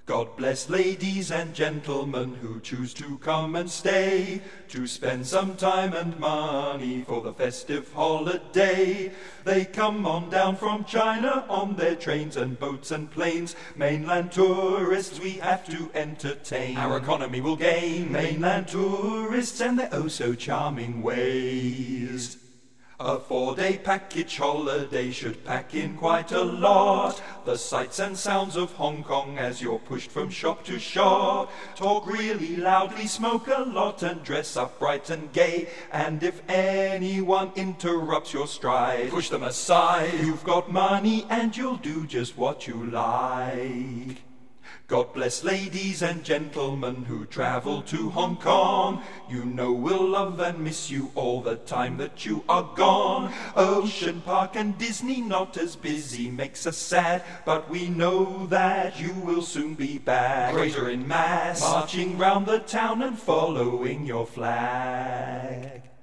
God bless ladies and gentlemen who choose to come and stay, to spend some time and money for the festive holiday. They come on down from China on their trains and boats and planes. Mainland tourists we have to entertain. Our economy will gain. Mainland tourists and their oh so charming ways. A 4-day package holiday should pack in quite a lot. The sights and sounds of Hong Kong as you're pushed from shop to shop. Talk really loudly, smoke a lot and dress up bright and gay. And if anyone interrupts your stride, push them aside. You've got money and you'll do just what you like. God bless ladies and gentlemen who travel to Hong Kong. You know we'll love and miss you all the time that you are gone. Ocean Park and Disney not as busy makes us sad, but we know that you will soon be back. Greater in mass, marching round the town and following your flag.